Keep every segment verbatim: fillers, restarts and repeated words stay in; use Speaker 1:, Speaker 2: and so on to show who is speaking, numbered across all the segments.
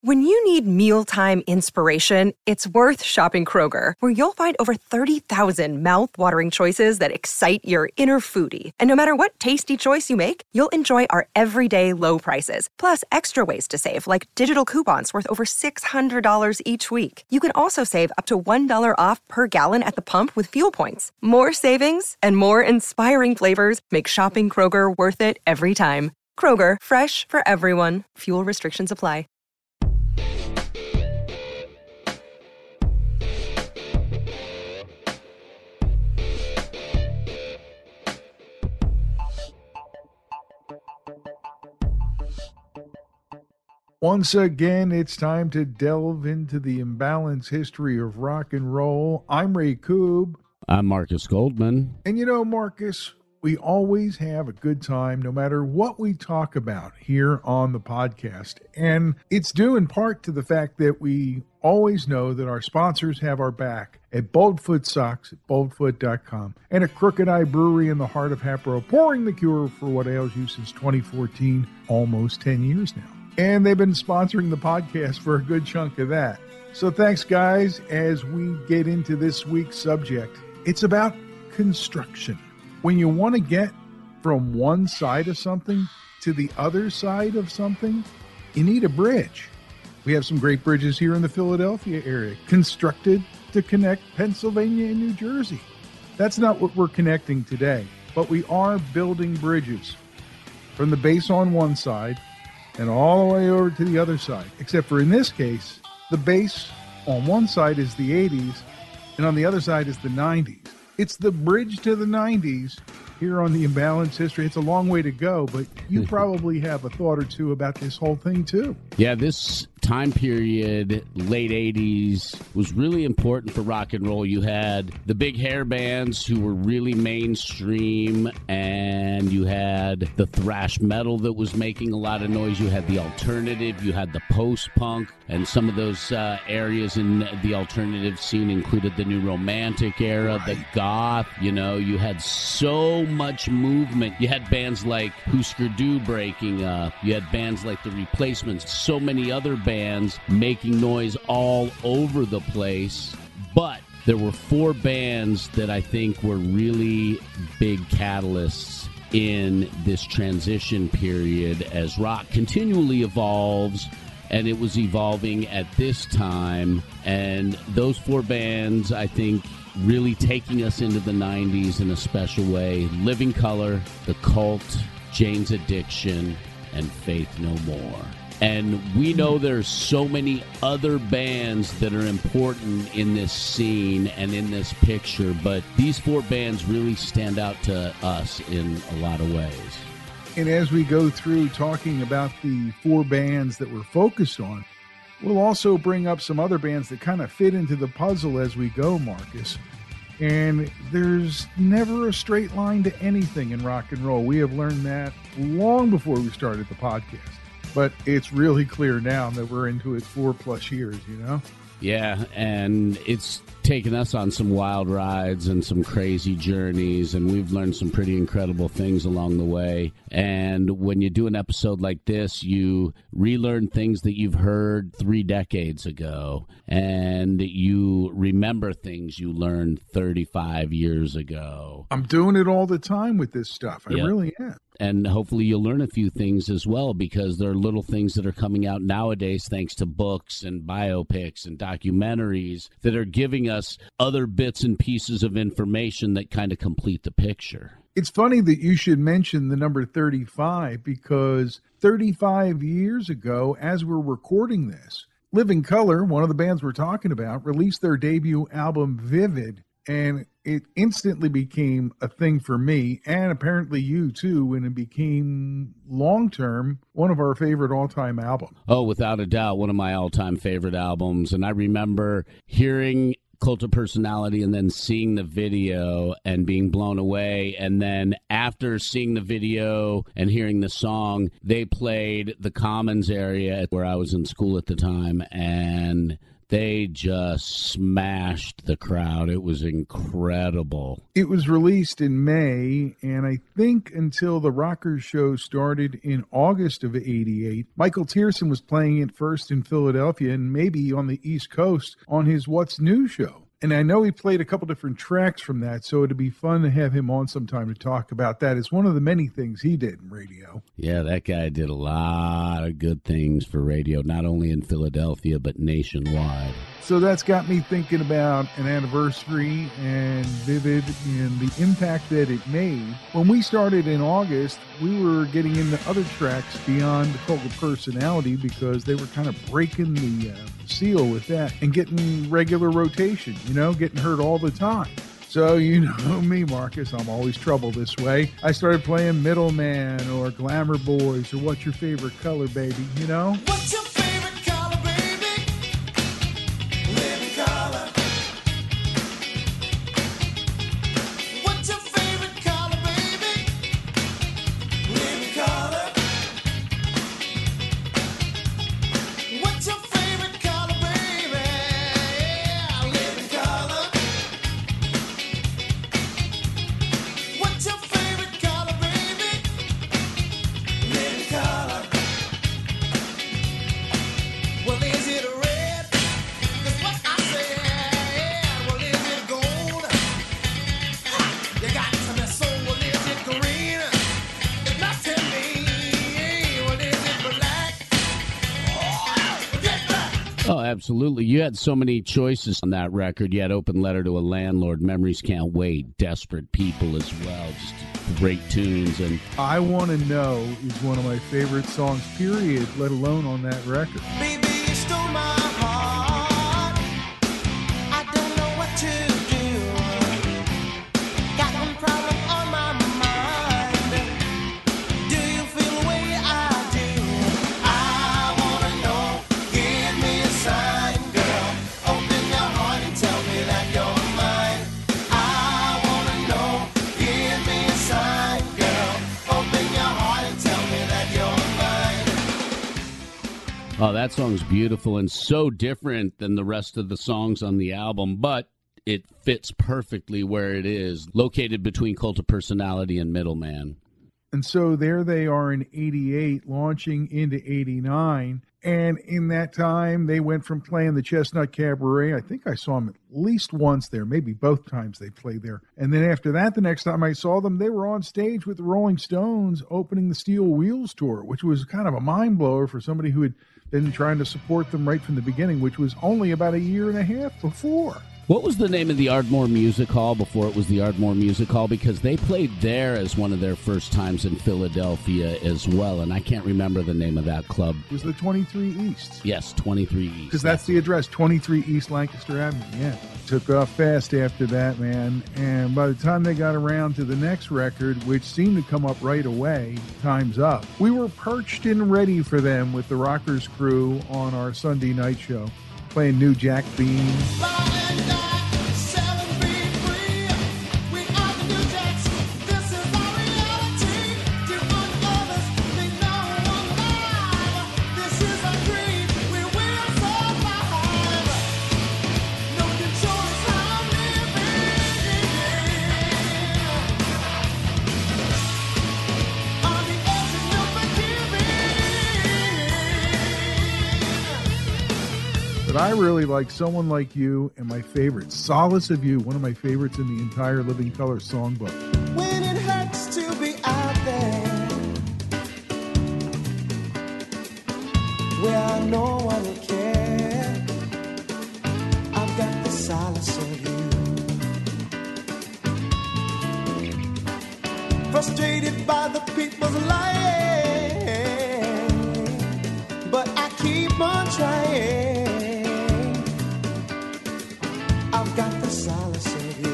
Speaker 1: When you need mealtime inspiration, it's worth shopping Kroger, where you'll find over thirty thousand mouth-watering choices that excite your inner foodie. And no matter what tasty choice you make, you'll enjoy our everyday low prices, plus extra ways to save, like digital coupons worth over six hundred dollars each week. You can also save up to one dollar off per gallon at the pump with fuel points. More savings and more inspiring flavors make shopping Kroger worth it every time. Kroger, fresh for everyone. Fuel restrictions apply.
Speaker 2: Once again, it's time to delve into the imbalanced history of rock and roll. I'm Ray Koob.
Speaker 3: I'm Marcus Goldman.
Speaker 2: And you know, Marcus, we always have a good time no matter what we talk about here on the podcast. And it's due in part to the fact that we always know that our sponsors have our back at Boldfoot Socks at boldfoot dot com and at Crooked Eye Brewery in the heart of Hatboro, pouring the cure for what ails you since twenty fourteen, almost ten years now. And they've been sponsoring the podcast for a good chunk of that. So thanks, guys, as we get into this week's subject. It's about construction. When you want to get from one side of something to the other side of something, you need a bridge. We have some great bridges here in the Philadelphia area, constructed to connect Pennsylvania and New Jersey. That's not what we're connecting today, but we are building bridges from the base on one side and all the way over to the other side, except for in this case, the base on one side is the eighties, and on the other side is the nineties. It's the bridge to the nineties here on the Imbalanced History. It's a long way to go, but you probably have a thought or two about this whole thing, too.
Speaker 3: Yeah, this time period, late eighties, was really important for rock and roll. You had the big hair bands who were really mainstream, and you had the thrash metal that was making a lot of noise. You had the alternative, you had the post-punk, and some of those uh, areas in the alternative scene included the new romantic era, right. The goth, you know, you had so much movement. You had bands like Husker Du breaking up. You had bands like The Replacements, so many other bands bands making noise all over the place. But there were four bands that I think were really big catalysts in this transition period as rock continually evolves, and it was evolving at this time. And those four bands, I think, really taking us into the nineties in a special way: Living Colour, The Cult, Jane's Addiction, and Faith No More. And we know there's so many other bands that are important in this scene and in this picture, but these four bands really stand out to us in a lot of ways.
Speaker 2: And as we go through talking about the four bands that we're focused on, we'll also bring up some other bands that kind of fit into the puzzle as we go, Marcus. And there's never a straight line to anything in rock and roll. We have learned that long before we started the podcast. But it's really clear now that we're into it four plus years, you know?
Speaker 3: Yeah, and it's taken us on some wild rides and some crazy journeys, and we've learned some pretty incredible things along the way. And when you do an episode like this, you relearn things that you've heard three decades ago, and you remember things you learned thirty-five years ago.
Speaker 2: I'm doing it all the time with this stuff. I
Speaker 3: yep.
Speaker 2: really am.
Speaker 3: And hopefully you'll learn a few things as well, because there are little things that are coming out nowadays thanks to books and biopics and documentaries that are giving us other bits and pieces of information that kind of complete the picture.
Speaker 2: It's funny that you should mention the number thirty-five, because thirty-five years ago, as we're recording this, Living Colour, one of the bands we're talking about, released their debut album, Vivid. And it instantly became a thing for me, and apparently you too, and it became long-term one of our favorite all-time albums.
Speaker 3: Oh, without a doubt, one of my all-time favorite albums. And I remember hearing Cult of Personality and then seeing the video and being blown away. And then after seeing the video and hearing the song, they played the Commons area where I was in school at the time, and They just smashed the crowd. It was incredible.
Speaker 2: It was released in May, and I think until the Rockers show started in August of eighty-eight, Michael Tierson was playing it first in Philadelphia and maybe on the East Coast on his What's New show. And I know he played a couple different tracks from that, so it'd be fun to have him on sometime to talk about that. It's one of the many things he did in radio.
Speaker 3: Yeah, that guy did a lot of good things for radio, not only in Philadelphia, but nationwide.
Speaker 2: So that's got me thinking about an anniversary and Vivid and the impact that it made. When we started in August, we were getting into other tracks beyond the Cult of Personality because they were kind of breaking the uh, seal with that and getting regular rotation, you know, getting heard all the time. So you know me, Marcus, I'm always trouble this way. I started playing Middleman or Glamour Boys or What's Your Favorite Color, Baby, you know?
Speaker 4: What's your favorite color, baby? Living color. What's your favorite color, baby? Living color. What's your favorite color, baby? Living color. What's your favorite color, baby? Living color. Well, is it red? That's what I said. Well, is it gold? You got to be so. Well, is it green? It's not to me. Well, is it black? Oh, get back.
Speaker 3: Oh, absolutely. You had so many choices on that record. You had Open Letter to a Landlord, Memories Can't Wait, Desperate People as well. Just great tunes. And
Speaker 2: I Want to Know is one of my favorite songs, period, let alone on that record.
Speaker 4: Baby, you stole my heart. I don't know what to do. Got one problem on my mind. Do you feel the way I do? I wanna know. Give me a sign, girl. Open your heart and tell me that you're mine. I wanna know. Give me a sign, girl. Open your heart and tell me that you're mine.
Speaker 3: oh, that song's beautiful and so different than the rest of the songs on the album, but it fits perfectly where it is, located between Cult of Personality and Middleman.
Speaker 2: And so there they are in eighty-eight, launching into eighty-nine. And in that time, they went from playing the Chestnut Cabaret. I think I saw them at least once there, maybe both times they played there. And then after that, the next time I saw them, they were on stage with the Rolling Stones opening the Steel Wheels tour, which was kind of a mind blower for somebody who had been trying to support them right from the beginning, which was only about a year and a half before.
Speaker 3: What was the name of the Ardmore Music Hall before it was the Ardmore Music Hall? Because they played there as one of their first times in Philadelphia as well, and I can't remember the name of that club.
Speaker 2: It was the twenty-three East.
Speaker 3: Yes, twenty-three East.
Speaker 2: Because that's the address, twenty-three East Lancaster Avenue, yeah. Took off fast after that, man. And by the time they got around to the next record, which seemed to come up right away, Time's Up, we were perched and ready for them with the Rockers crew on our Sunday night show, playing New Jack Bean. But I really like Someone Like You, and my favorite, Solace of You, one of my favorites in the entire Living Color songbook.
Speaker 4: When it hurts to be out there, where no one will care, I've got the solace of you. Frustrated by the people's lying, but I keep on trying. I've got the solace of you.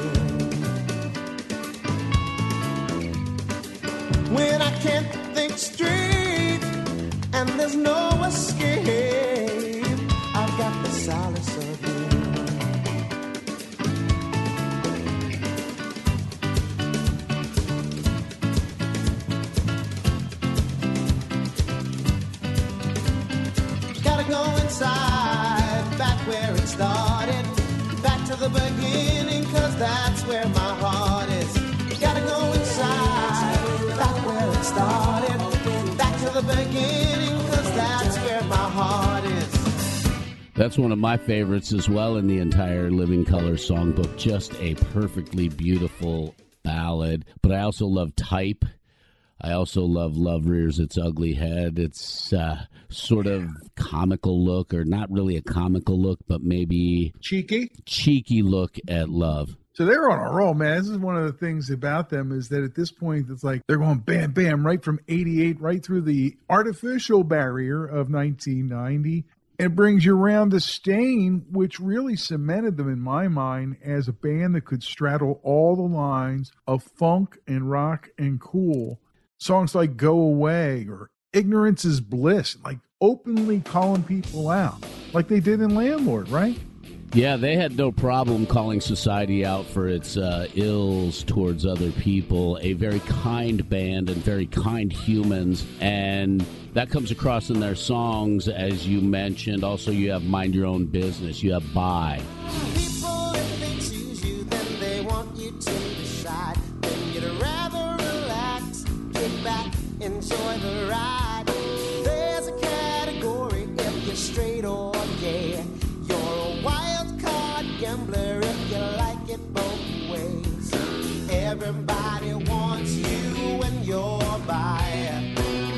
Speaker 4: When I can't think straight and there's no escape, I've got the solace of you. Gotta go inside, back where it started. Back to the beginning, cause that's where my heart is. Gotta go inside, back where it started. Back to the beginning, cause that's where my heart is.
Speaker 3: That's one of my favorites as well in the entire Living Color songbook. Just a perfectly beautiful ballad. But I also love Type. I also love Love Rears Its Ugly Head. It's uh, sort of comical look, or not really a comical look, but maybe
Speaker 2: Cheeky.
Speaker 3: cheeky look at love.
Speaker 2: So they're on a roll, man. This is one of the things about them is that at this point, it's like they're going bam, bam, right from eighty-eight, right through the artificial barrier of nineteen ninety. It brings you around to Stain, which really cemented them in my mind as a band that could straddle all the lines of funk and rock and cool. Songs like Go Away or Ignorance is Bliss, like openly calling people out, like they did in Landlord, right?
Speaker 3: Yeah, they had no problem calling society out for its uh, ills towards other people. A very kind band and very kind humans, and that comes across in their songs, as you mentioned. Also, you have Mind Your Own Business. You have Bye.
Speaker 4: People, if they choose you, then they want you to decide. Then you'd rather relax, kick back, enjoy the ride. There's a category if you're straight or gay. You're a wild card gambler if you like it both ways. Everybody wants you when you're by.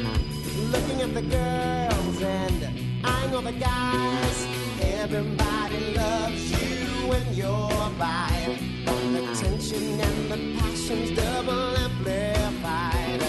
Speaker 4: Looking at the girls and eyeing all the guys. Everybody loves you when you're by. The tension and the passion's double amplified.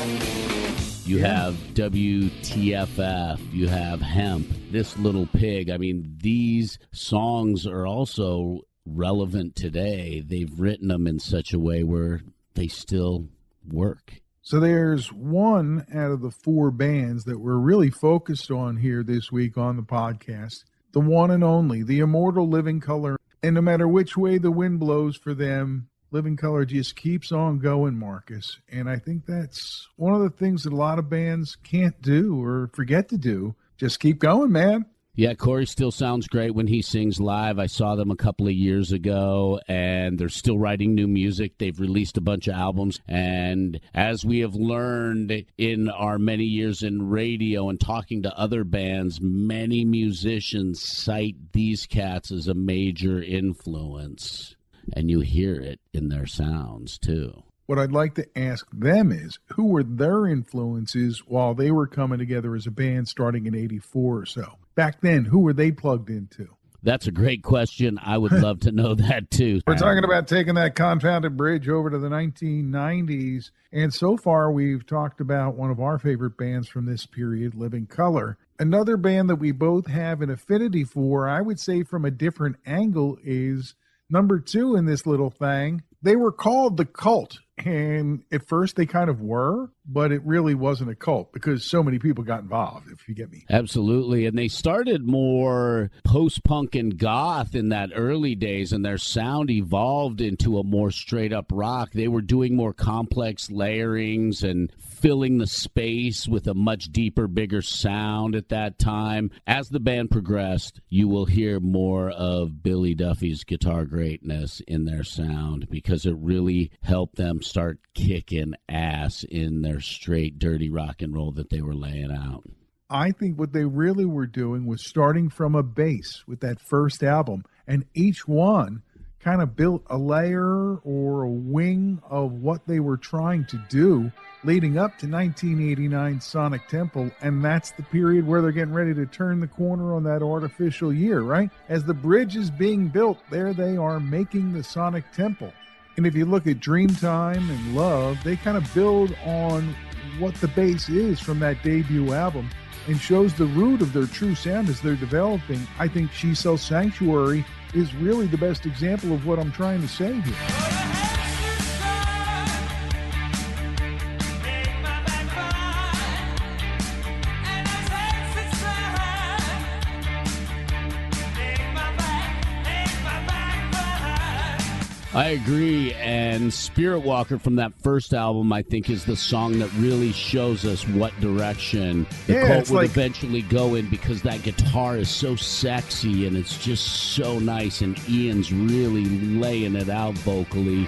Speaker 3: You have W T F F. You have Hemp. This Little Pig. I mean, these songs are also relevant today. They've written them in such a way where they still work.
Speaker 2: So there's one out of the four bands that we're really focused on here this week on the podcast. The one and only, the immortal Living Color. And no matter which way the wind blows for them, Living Color just keeps on going, Marcus. And I think that's one of the things that a lot of bands can't do or forget to do. Just keep going, man.
Speaker 3: Yeah, Corey still sounds great when he sings live. I saw them a couple of years ago, and they're still writing new music. They've released a bunch of albums, and as we have learned in our many years in radio and talking to other bands, many musicians cite these cats as a major influence, and you hear it in their sounds, too.
Speaker 2: What I'd like to ask them is, who were their influences while they were coming together as a band starting in eighty-four or so? Back then, who were they plugged into?
Speaker 3: That's a great question. I would love to know that, too.
Speaker 2: We're talking about taking that confounded bridge over to the nineteen nineties. And so far, we've talked about one of our favorite bands from this period, Living Color. Another band that we both have an affinity for, I would say from a different angle, is number two in this little thing. They were called The Cult. And at first they kind of were, but it really wasn't a cult because so many people got involved, if you get me.
Speaker 3: Absolutely. And they started more post-punk and goth in that early days, and their sound evolved into a more straight-up rock. They were doing more complex layerings and filling the space with a much deeper, bigger sound at that time. As the band progressed, you will hear more of Billy Duffy's guitar greatness in their sound because it really helped them start kicking ass in their straight, dirty rock and roll that they were laying out.
Speaker 2: I think what they really were doing was starting from a base with that first album, and each one kind of built a layer or a wing of what they were trying to do leading up to nineteen eighty-nine Sonic Temple, and that's the period where they're getting ready to turn the corner on that artificial year, right? As the bridge is being built, there they are making the Sonic Temple. And if you look at Dreamtime and Love, they kind of build on what the base is from that debut album and shows the root of their true sound as they're developing. I think She Sells Sanctuary is really the best example of what I'm trying to say here.
Speaker 3: I agree, and Spirit Walker from that first album, I think, is the song that really shows us what direction the
Speaker 2: Yeah,
Speaker 3: Cult
Speaker 2: it's
Speaker 3: would
Speaker 2: like-
Speaker 3: eventually go in, because that guitar is so sexy and it's just so nice, and Ian's really laying it out vocally.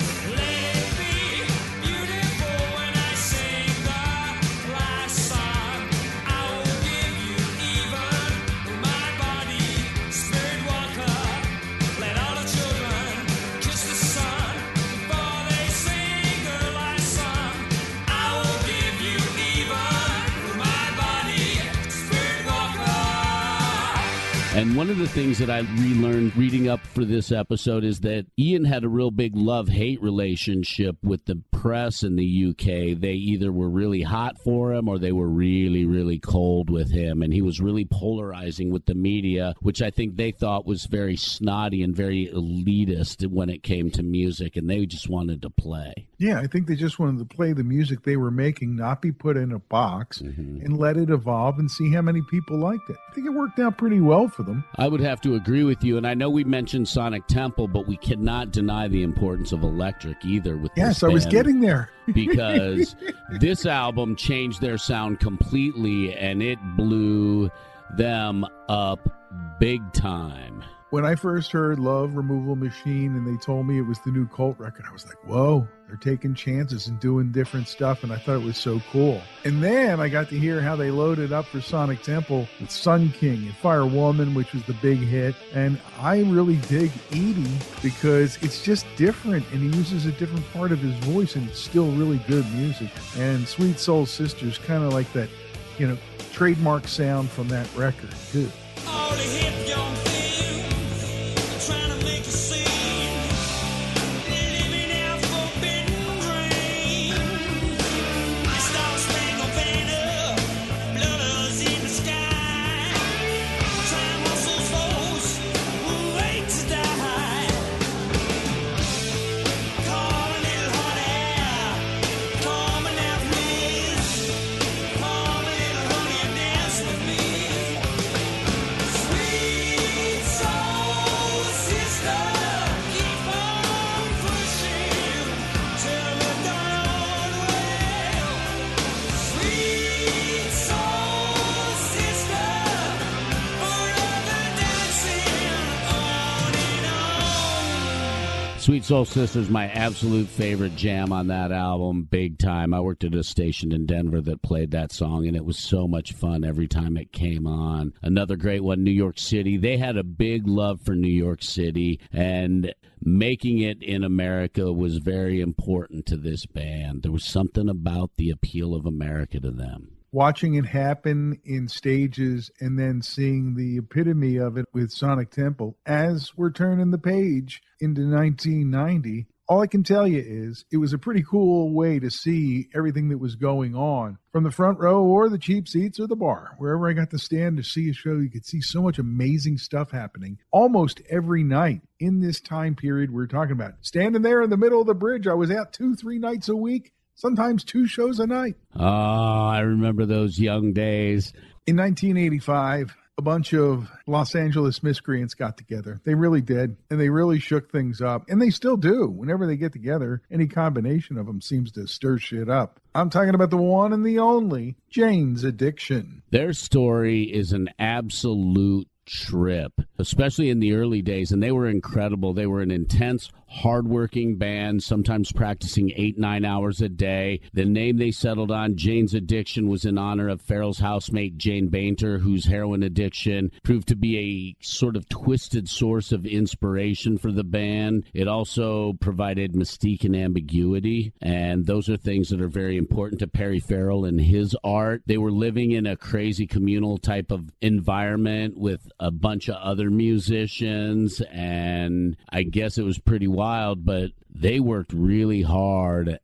Speaker 3: And one of the things that I relearned reading up for this episode is that Ian had a real big love-hate relationship with the press in the U K. They either were really hot for him or they were really, really cold with him. And he was really polarizing with the media, which I think they thought was very snotty and very elitist when it came to music. And they just wanted to play.
Speaker 2: Yeah, I think they just wanted to play the music they were making, not be put in a box,
Speaker 3: Mm-hmm.
Speaker 2: and let it evolve and see how many people liked it. I think it worked out pretty well for them.
Speaker 3: I would have to agree with you, and I know we mentioned Sonic Temple, but we cannot deny the importance of Electric either with
Speaker 2: Yes,
Speaker 3: this
Speaker 2: I was
Speaker 3: band,
Speaker 2: getting there.
Speaker 3: because this album changed their sound completely, and it blew them up big time.
Speaker 2: When I first heard Love Removal Machine and they told me it was the new Cult record, I was like, whoa, they're taking chances and doing different stuff, and I thought it was so cool. And then I got to hear how they loaded up for Sonic Temple with Sun King and Fire Woman, which was the big hit. And I really dig Edie because it's just different, and he uses a different part of his voice, and it's still really good music. And Sweet Soul Sisters, kind of like that, you know, trademark sound from that record, too.
Speaker 4: All the hip young things trying to make a scene, living out forbidden dreams. Star spangled banner, blood in the sky. Time hustles folks who wait to die. Come a little hot air, come and have please. Come a little honey and dance with me. Sweet soul sister, keep on pushing till we're done well. Sweet soul sister, forever dancing on and on.
Speaker 3: Sweet Soul Sisters, my absolute favorite jam on that album, big time. I worked at a station in Denver that played that song, and it was so much fun every time it came on. Another great one, New York City. They had a big love for New York City, and making it in America was very important to this band. There was something about the appeal of America to them.
Speaker 2: Watching it happen in stages and then seeing the epitome of it with Sonic Temple as we're turning the page into nineteen ninety, all I can tell you is it was a pretty cool way to see everything that was going on from the front row or the cheap seats or the bar. Wherever I got to stand to see a show, you could see so much amazing stuff happening almost every night in this time period we're talking about. Standing there in the middle of the bridge, I was out two, three nights a week, sometimes two shows a night.
Speaker 3: Oh, I remember those young days.
Speaker 2: In nineteen eighty-five, a bunch of Los Angeles miscreants got together. They really did, and they really shook things up, and they still do. Whenever they get together, any combination of them seems to stir shit up. I'm talking about the one and the only Jane's Addiction.
Speaker 3: Their story is an absolute trip, especially in the early days, and they were incredible. They were an intense, hardworking band, sometimes practicing eight, nine hours a day. The name they settled on, Jane's Addiction, was in honor of Farrell's housemate, Jane Bainter, whose heroin addiction proved to be a sort of twisted source of inspiration for the band. It also provided mystique and ambiguity, and those are things that are very important to Perry Farrell and his art. They were living in a crazy communal type of environment with a bunch of other musicians, and I guess it was pretty wild, but they worked really hard,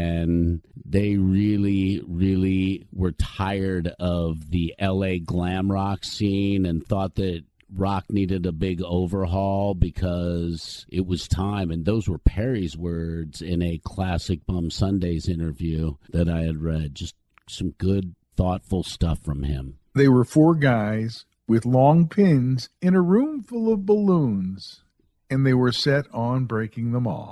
Speaker 3: and they really, really were tired of the L A glam rock scene and thought that rock needed a big overhaul because it was time. And those were Perry's words in a classic Bum Sundays interview that I had read. Just some good, thoughtful stuff from him.
Speaker 2: They were four guys with long pins in a room full of balloons, and they were set on breaking them all.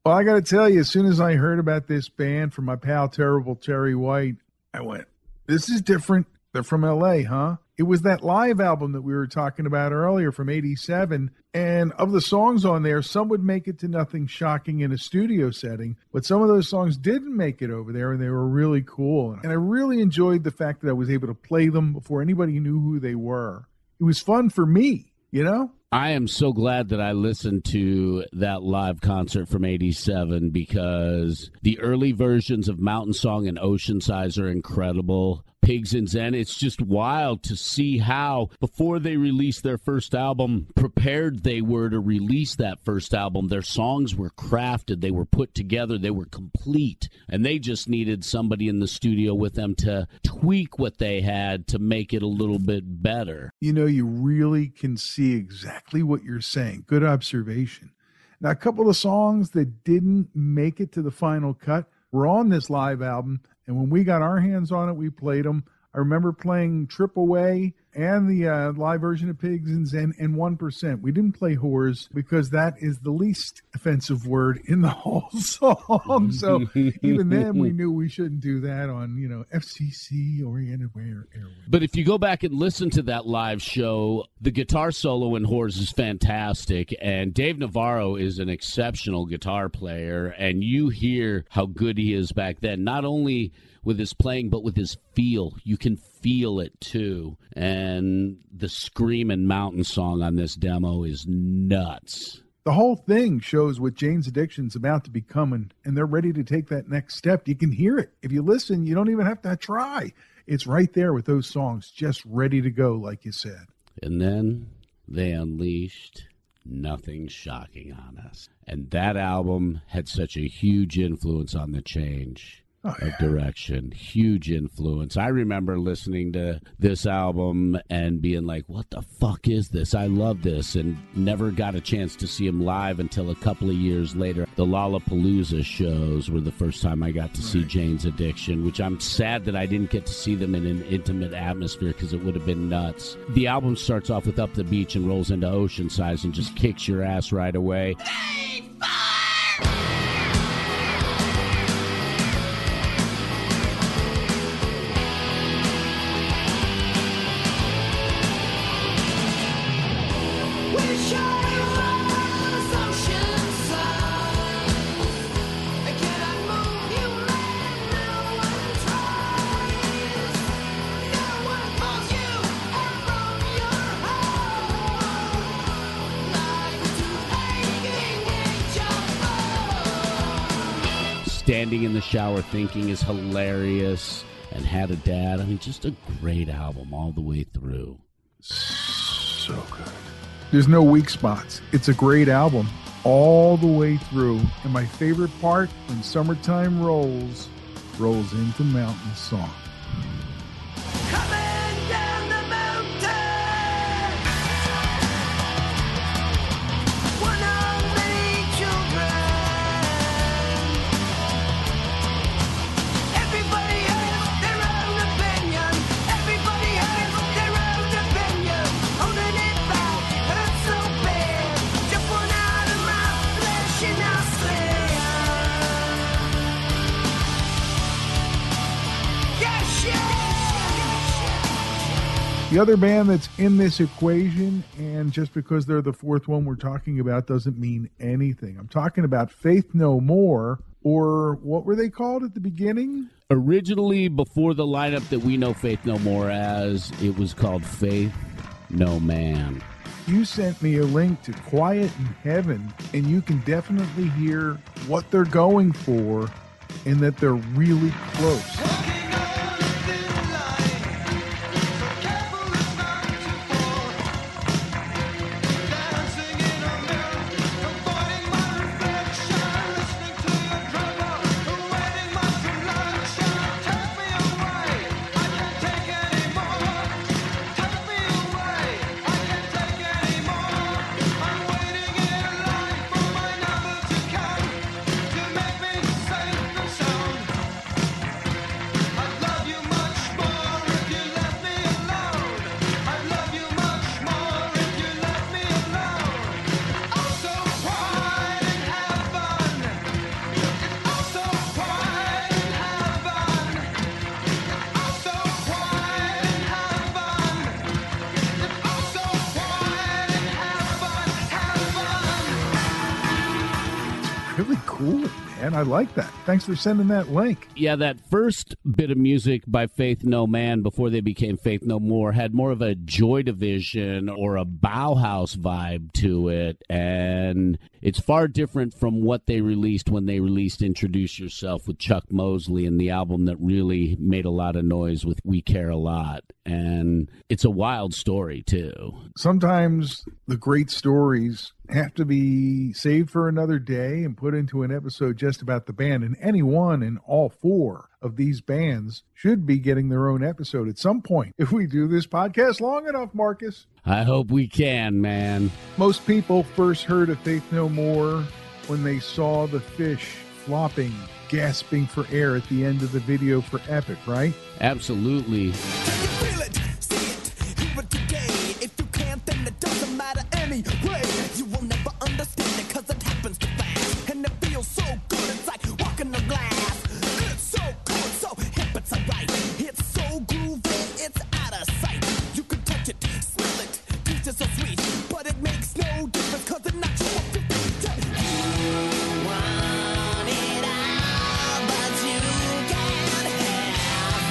Speaker 2: Well, I got to tell you, as soon as I heard about this band from my pal Terrible Terry White, I went, this is different. They're from L A, huh? It was that live album that we were talking about earlier from eighty-seven. And of the songs on there, some would make it to Nothing Shocking in a studio setting, but some of those songs didn't make it over there, and they were really cool. And I really enjoyed the fact that I was able to play them before anybody knew who they were. It was fun for me, you know?
Speaker 3: I am so glad that I listened to that live concert from eighty-seven because the early versions of Mountain Song and Ocean Size are incredible. Pigs and Zen, it's just wild to see how, before they released their first album, prepared they were to release that first album. Their songs were crafted, they were put together, they were complete, and they just needed somebody in the studio with them to tweak what they had to make it a little bit better.
Speaker 2: You know, you really can see exactly what you're saying. Good observation. Now, a couple of songs that didn't make it to the final cut were on this live album, and when we got our hands on it, we played them. I remember playing Trip Away and the uh, live version of Pigs and Zen and one percent. We didn't play Whores because that is the least offensive word in the whole song. So even then, we knew we shouldn't do that on, you know, F C C Oriented Airways.
Speaker 3: But if you go back and listen to that live show, the guitar solo in Whores is fantastic, and Dave Navarro is an exceptional guitar player, and you hear how good he is back then, not only with his playing, but with his feel. You can feel it, too. And the Screamin' Mountain Song on this demo is nuts.
Speaker 2: The whole thing shows what Jane's Addiction's about to become, and, and they're ready to take that next step. You can hear it. If you listen, you don't even have to try. It's right there with those songs, just ready to go, like you said.
Speaker 3: And then they unleashed Nothing Shocking on us. And that album had such a huge influence on the change Oh, yeah. of direction. Huge influence. I remember listening to this album and being like, what the fuck is this? I love this, and never got a chance to see him live until a couple of years later. The Lollapalooza shows were the first time I got to right. see Jane's Addiction, which I'm sad that I didn't get to see them in an intimate atmosphere because it would have been nuts. The album starts off with Up the Beach and rolls into Ocean Size and just kicks your ass right away. Hey, fire! Standing in the Shower Thinking is hilarious, and Had a Dad. I mean, just a great album all the way through.
Speaker 2: So good. There's no weak spots. It's a great album all the way through. And my favorite part, when Summertime rolls, rolls into Mountain Song.
Speaker 4: Coming down the mountain, one of many children. Everybody has their own opinion. Everybody has their own opinion. Holding it back, hurts so bad. Just one out of my flesh and I say, yes, yes.
Speaker 2: The other band that's in this equation, and just because they're the fourth one we're talking about doesn't mean anything. I'm talking about Faith No More, or what were they called at the beginning?
Speaker 3: Originally, before the lineup that we know Faith No More as, it was called Faith No Man.
Speaker 2: You sent me a link to Quiet in Heaven, and you can definitely hear what they're going for and that they're really close.
Speaker 4: Walking on a thin line, so careful as not to fall. Dancing in a mirror, avoiding my reflection. Listening to your drummer, awaiting my selection. Take me away, I can't take anymore. Take me away, I can't take anymore. I'm waiting in line for my number to come, to make me safe and sound.
Speaker 2: really cool, man. I like that. Thanks for sending that link.
Speaker 3: Yeah, that first bit of music by Faith No Man before they became Faith No More had more of a Joy Division or a Bauhaus vibe to it, and it's far different from what they released when they released Introduce Yourself with Chuck Mosley, and the album that really made a lot of noise with We Care a Lot. And it's a wild story, too.
Speaker 2: Sometimes the great stories have to be saved for another day and put into an episode just about the band. And any one and all four of these bands should be getting their own episode at some point if we do this podcast long enough, Marcus.
Speaker 3: I hope we can, man.
Speaker 2: Most people first heard of Faith No More when they saw the Fish flopping, gasping for air at the end of the video for Epic, right?
Speaker 3: Absolutely.
Speaker 4: Feel it, see it, hear it today. If you can't, then it doesn't matter anyway. You will never understand it cause it happens too fast. And it feels so good, it's like walking on glass. It's so good, so hip, it's alright. It's so groovy, it's out of sight. You can touch it, smell it, taste it so sweet. But it makes no difference cause it's not your fault. You want it all, but you can't have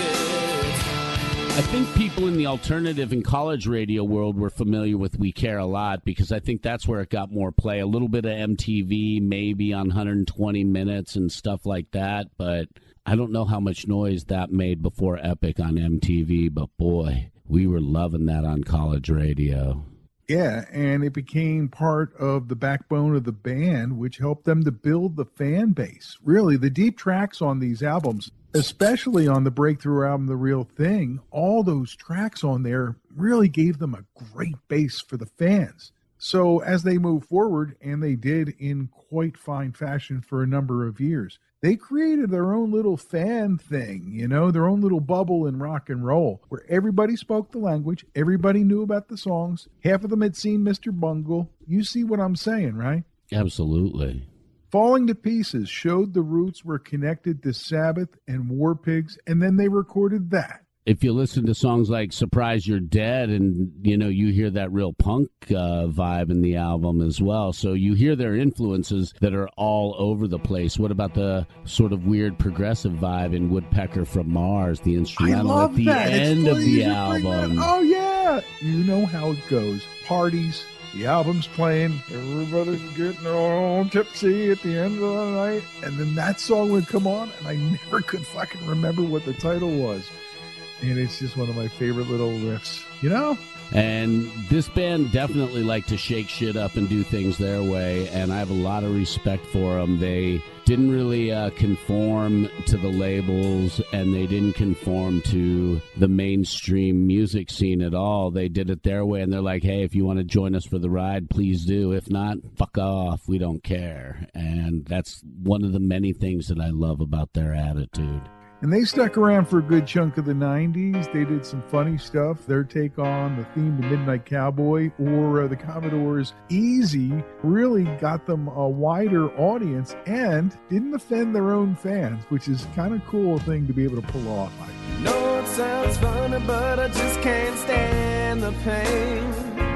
Speaker 4: it.
Speaker 3: I think people in the alternative and college radio world were familiar with We Care a Lot because I think that's where it got more play. A little bit of M T V, maybe on one hundred twenty minutes and stuff like that, but I don't know how much noise that made before Epic on M T V, but boy, we were loving that on college radio.
Speaker 2: Yeah, and it became part of the backbone of the band, which helped them to build the fan base. Really, the deep tracks on these albums, especially on the breakthrough album, The Real Thing, all those tracks on there really gave them a great base for the fans. So as they moved forward, and they did in quite fine fashion for a number of years, they created their own little fan thing, you know, their own little bubble in rock and roll, where everybody spoke the language, everybody knew about the songs, half of them had seen Mister Bungle. You see what I'm saying, right?
Speaker 3: Absolutely.
Speaker 2: Falling to Pieces showed the Roots were connected to Sabbath and War Pigs, and then they recorded that.
Speaker 3: If you listen to songs like Surprise You're Dead, and, you know, you hear that real punk uh, vibe in the album as well. So you hear their influences that are all over the place. What about the sort of weird progressive vibe in Woodpecker from Mars, the instrumental
Speaker 2: I love
Speaker 3: at the
Speaker 2: that.
Speaker 3: end
Speaker 2: It's
Speaker 3: of
Speaker 2: funny
Speaker 3: the
Speaker 2: you should bring
Speaker 3: album?
Speaker 2: that- Oh, yeah. You know how it goes. Parties, the album's playing, everybody's getting all tipsy at the end of the night, and then that song would come on, and I never could fucking remember what the title was. And it's just one of my favorite little riffs, you know?
Speaker 3: And this band definitely liked to shake shit up and do things their way, and I have a lot of respect for them. They didn't really uh, conform to the labels, and they didn't conform to the mainstream music scene at all. They did it their way, and they're like, hey, if you want to join us for the ride, please do. If not, fuck off. We don't care. And that's one of the many things that I love about their attitude.
Speaker 2: And they stuck around for a good chunk of the nineties. They did some funny stuff. Their take on the theme to Midnight Cowboy or uh, the Commodores' Easy really got them a wider audience and didn't offend their own fans, which is kind of cool thing to be able to pull off.
Speaker 4: No, it sounds funny, but I just can't stand the pain.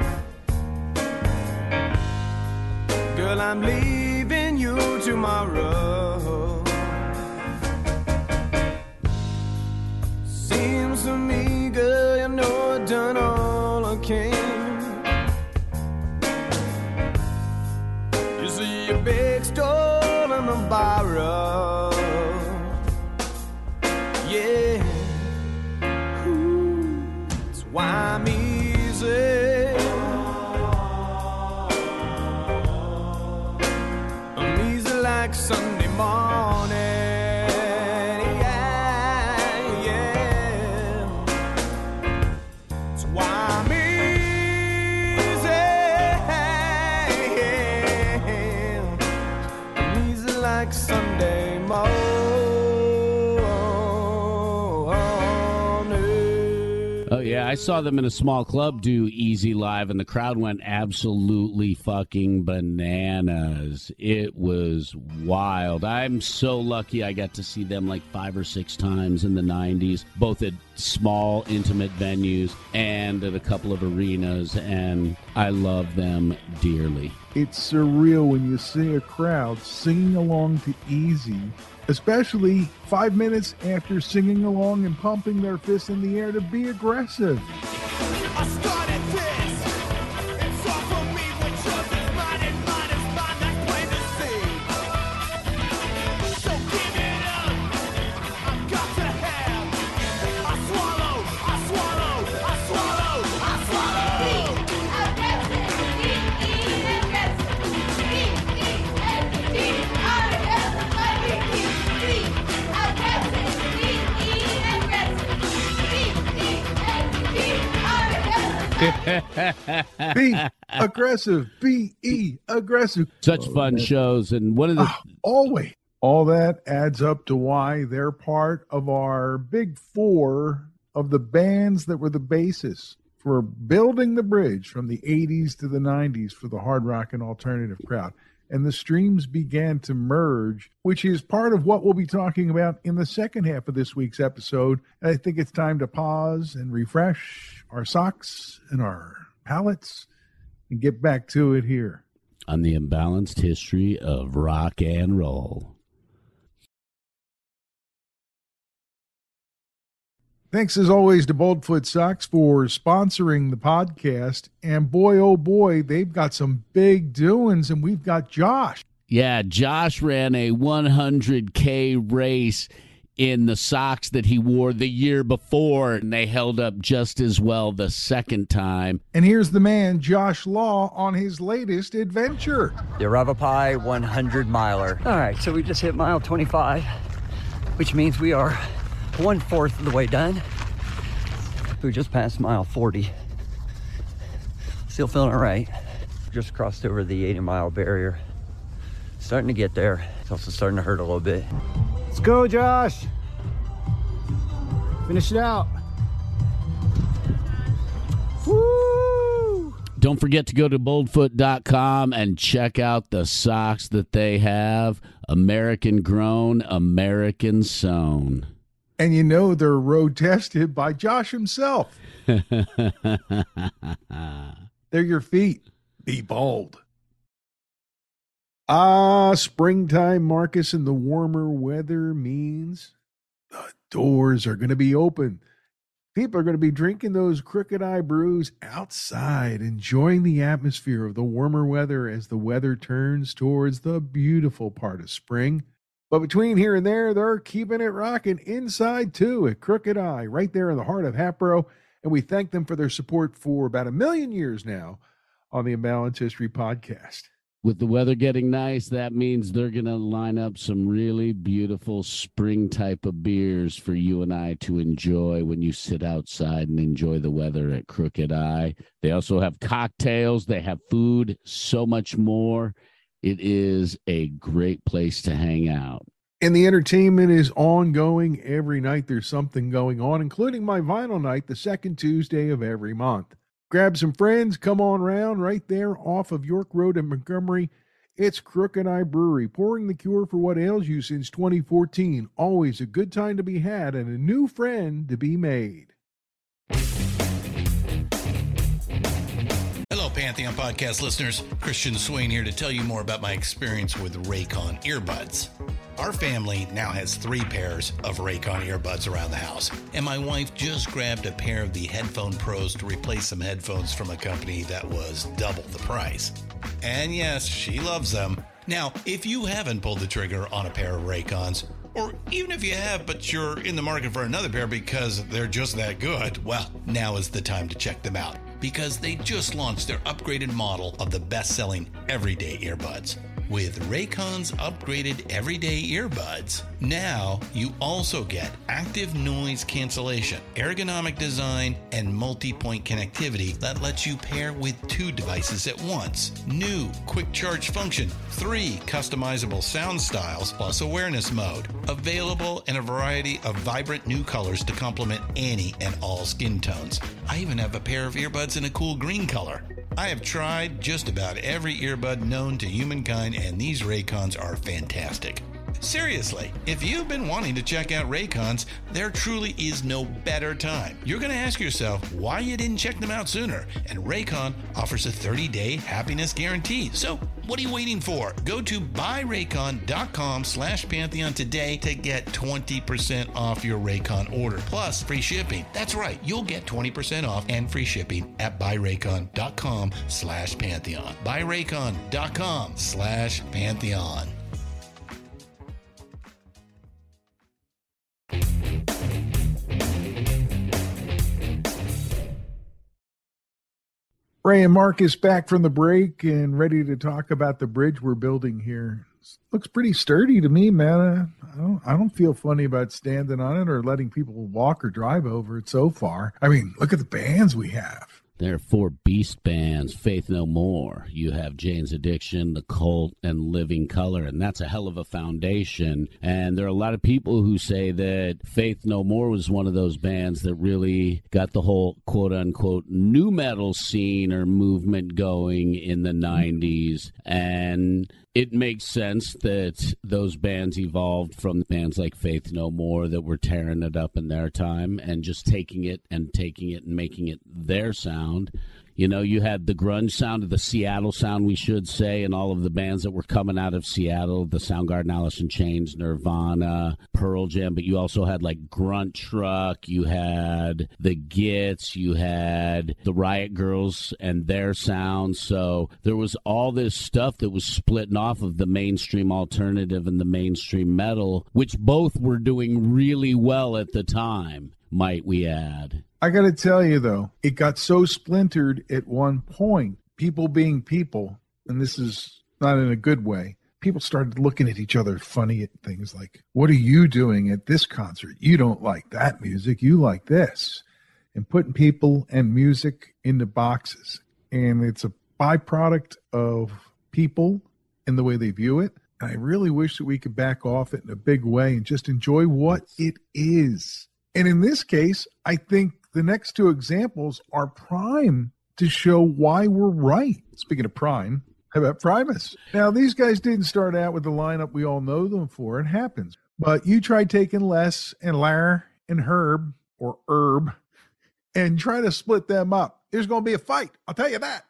Speaker 4: Girl, I'm leaving you tomorrow. Seems to me, girl, you know I've done all I can. You see, you beg, stole, and I borrow. Yeah. Ooh, that's why I'm easy. I'm easy like Sunday morning. Sunday morning.
Speaker 3: Oh, yeah, I saw them in a small club do Easy Live, and the crowd went absolutely fucking bananas. It was wild. I'm so lucky I got to see them like five or six times in the nineties, both at small, intimate venues and at a couple of arenas, and I love them dearly.
Speaker 2: It's surreal when you see a crowd singing along to Easy, especially five minutes after singing along and pumping their fists in the air to Be Aggressive.
Speaker 4: I started this. It's all for me. When yours is mine and mine is mine, that's plain to see. So give it up. I've got to have. I swallow. I swallow. I swallow. I swallow.
Speaker 2: Be aggressive. Be e aggressive.
Speaker 3: Such fun shows, and one of the
Speaker 2: Ah, always. All that adds up to why they're part of our big four of the bands that were the basis for building the bridge from the eighties to the nineties for the hard rock and alternative crowd. And the streams began to merge, which is part of what we'll be talking about in the second half of this week's episode. And I think it's time to pause and refresh our socks and our palates and get back to it here
Speaker 3: on the imbalanced history of rock and roll.
Speaker 2: Thanks, as always, to Boldfoot Socks for sponsoring the podcast. And boy, oh boy, they've got some big doings, and we've got Josh.
Speaker 3: Yeah, Josh ran a one hundred K race in the socks that he wore the year before, and they held up just as well the second time.
Speaker 2: And here's the man, Josh Law, on his latest adventure.
Speaker 5: The Yavapai one hundred miler. All right, so we just hit mile twenty-five, which means we are one-fourth of the way done. We just passed mile forty. Still feeling all right. Just crossed over the eighty mile barrier. Starting to get there. It's also starting to hurt a little bit.
Speaker 6: Let's go, Josh. Finish it out. Woo!
Speaker 3: Don't forget to go to boldfoot dot com and check out the socks that they have. American grown, American sewn.
Speaker 2: And you know they're road tested by Josh himself. They're your feet. Be bold. Ah, springtime, Marcus, and the warmer weather means the doors are going to be open. People are going to be drinking those Crooked Eye brews outside, enjoying the atmosphere of the warmer weather as the weather turns towards the beautiful part of spring. But between here and there, they're keeping it rocking inside, too, at Crooked Eye, right there in the heart of Hatboro. And we thank them for their support for about a million years now on the Imbalanced History podcast.
Speaker 3: With the weather getting nice, that means they're going to line up some really beautiful spring type of beers for you and I to enjoy when you sit outside and enjoy the weather at Crooked Eye. They also have cocktails. They have food, so much more. It is a great place to hang out.
Speaker 2: And the entertainment is ongoing. Every night there's something going on, including my vinyl night, the second Tuesday of every month. Grab some friends, come on round right there off of York Road in Montgomery. It's Crooked Eye Brewery, pouring the cure for what ails you since twenty fourteen. Always a good time to be had and a new friend to be made.
Speaker 7: Hello, Pantheon Podcast listeners. Christian Swain here to tell you more about my experience with Raycon earbuds. Our family now has three pairs of Raycon earbuds around the house, and my wife just grabbed a pair of the Headphone Pros to replace some headphones from a company that was double the price. And yes, she loves them. Now, if you haven't pulled the trigger on a pair of Raycons, or even if you have, but you're in the market for another pair because they're just that good, well, now is the time to check them out, because they just launched their upgraded model of the best-selling everyday earbuds. With Raycon's upgraded everyday earbuds, now you also get active noise cancellation, ergonomic design, and multi-point connectivity that lets you pair with two devices at once. New quick charge function, three customizable sound styles, plus awareness mode. Available in a variety of vibrant new colors to complement any and all skin tones. I even have a pair of earbuds in a cool green color. I have tried just about every earbud known to humankind, and these Raycons are fantastic. Seriously, if you've been wanting to check out Raycons, there truly is no better time. You're going to ask yourself why you didn't check them out sooner, and Raycon offers a thirty-day happiness guarantee. So what are you waiting for? Go to buyraycon.com slash Pantheon today to get twenty percent off your Raycon order, plus free shipping. That's right, you'll get twenty percent off and free shipping at buyraycon.com slash Pantheon. buyraycon.com slash Pantheon.
Speaker 2: Ray and Marcus back from the break and ready to talk about the bridge we're building here. Looks pretty sturdy to me, man. I don't, I don't feel funny about standing on it or letting people walk or drive over it so far. I mean, look at the bands we have.
Speaker 3: There are four beast bands, Faith No More. You have Jane's Addiction, The Cult, and Living Color, and that's a hell of a foundation. And there are a lot of people who say that Faith No More was one of those bands that really got the whole quote-unquote nu metal scene or movement going in the nineties. And it makes sense that those bands evolved from bands like Faith No More that were tearing it up in their time and just taking it and taking it and making it their sound. You know, you had the grunge sound, of the Seattle sound, we should say, and all of the bands that were coming out of Seattle, the Soundgarden, Alice in Chains, Nirvana, Pearl Jam, but you also had like Grunt Truck, you had the Gits, you had the Riot Girls and their sound. So there was all this stuff that was splitting off of the mainstream alternative and the mainstream metal, which both were doing really well at the time, might we add.
Speaker 2: I got to tell you, though, it got so splintered at one point, people being people, and this is not in a good way, people started looking at each other funny at things like, what are you doing at this concert? You don't like that music. You like this. And putting people and music into boxes. And it's a byproduct of people and the way they view it. And I really wish that we could back off it in a big way and just enjoy what it is. And in this case, I think the next two examples are prime to show why we're right. Speaking of prime, how about Primus? Now, these guys didn't start out with the lineup we all know them for. It happens. But you try taking Les and Lar and Herb, or Herb, and try to split them up. There's going to be a fight. I'll tell you that.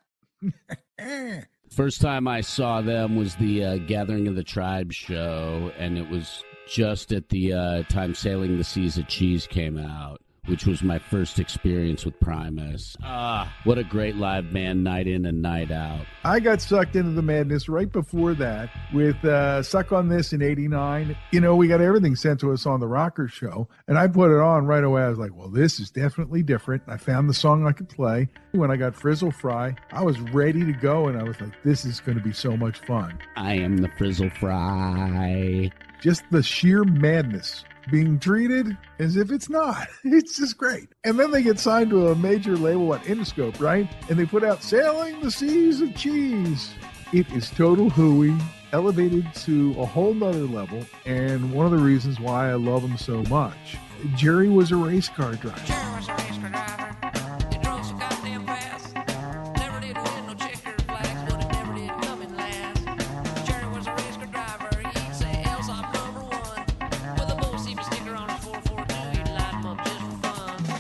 Speaker 3: First time I saw them was the uh, Gathering of the Tribes show, and it was just at the uh, time Sailing the Seas of Cheese came out, which was my first experience with Primus. Ah, what a great live band, night in and night out.
Speaker 2: I got sucked into the madness right before that with uh, Suck on This in eighty-nine. You know, we got everything sent to us on the Rocker Show, and I put it on right away. I was like, well, this is definitely different. I found the song I could play. When I got Frizzle Fry, I was ready to go, and I was like, this is going to be so much fun.
Speaker 3: I am the Frizzle Fry.
Speaker 2: Just the sheer madness. Being treated as if it's not. It's just great. And then they get signed to a major label, what, Interscope, right? And they put out Sailing the Seas of Cheese. It is total hooey, elevated to a whole nother level, and one of the reasons why I love them so much. Jerry was a race car driver.
Speaker 8: Jerry was a race car driver. He drove so goddamn fast. Never did win no checkered flags, but it never did come in last. Jerry was a race car driver. He'd say L-Sop number one. With a bull C B sticker on his four forty-two, he'd light him up just for